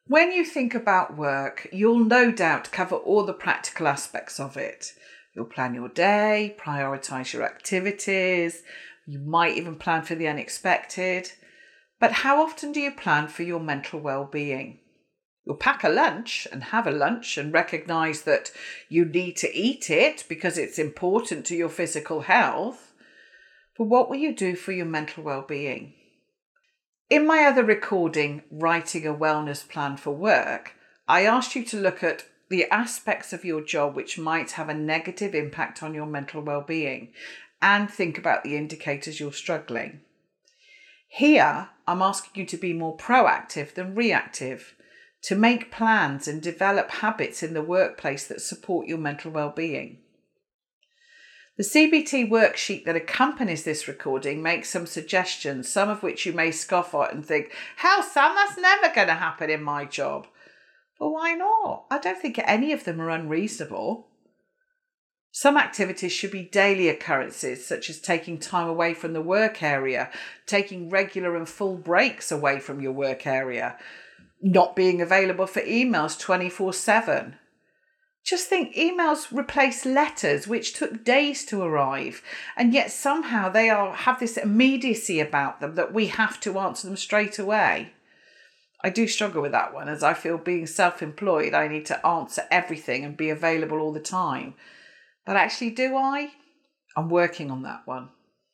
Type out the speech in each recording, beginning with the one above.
When you think about work, you'll no doubt cover all the practical aspects of it. You'll plan your day, prioritise your activities, you might even plan for the unexpected. But how often do you plan for your mental well-being? You'll pack a lunch and have a lunch and recognise that you need to eat it because it's important to your physical health. But what will you do for your mental well-being? In my other recording, Writing a Wellness Plan for Work, I asked you to look at the aspects of your job which might have a negative impact on your mental well-being and think about the indicators you're struggling. Here, I'm asking you to be more proactive than reactive, to make plans and develop habits in the workplace that support your mental well-being. The CBT worksheet that accompanies this recording makes some suggestions, some of which you may scoff at and think, "Hell, Sam, that's never going to happen in my job." But why not? I don't think any of them are unreasonable. Some activities should be daily occurrences, such as taking time away from the work area, taking regular and full breaks away from your work area, not being available for emails 24/7. Just think, emails replace letters which took days to arrive, and yet somehow they have this immediacy about them that we have to answer them straight away. I do struggle with that one, as I feel being self-employed, I need to answer everything and be available all the time. But actually, do I? I'm working on that one.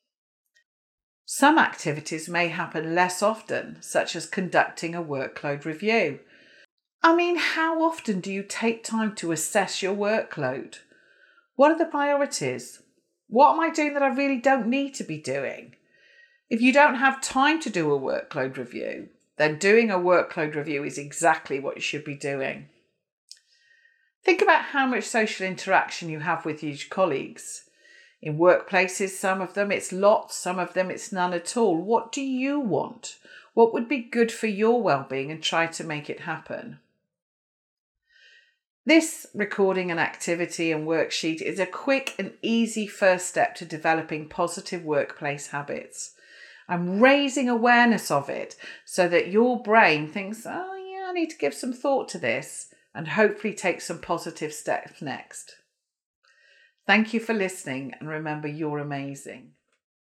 Some activities may happen less often, such as conducting a workload review. I mean, how often do you take time to assess your workload? What are the priorities? What am I doing that I really don't need to be doing? If you don't have time to do a workload review, then doing a workload review is exactly what you should be doing. Think about how much social interaction you have with your colleagues. In workplaces, some of them it's lots, some of them it's none at all. What do you want? What would be good for your well-being, and try to make it happen? This recording and activity and worksheet is a quick and easy first step to developing positive workplace habits. I'm raising awareness of it so that your brain thinks, "Oh yeah, I need to give some thought to this," and hopefully take some positive steps next. Thank you for listening, and remember, you're amazing.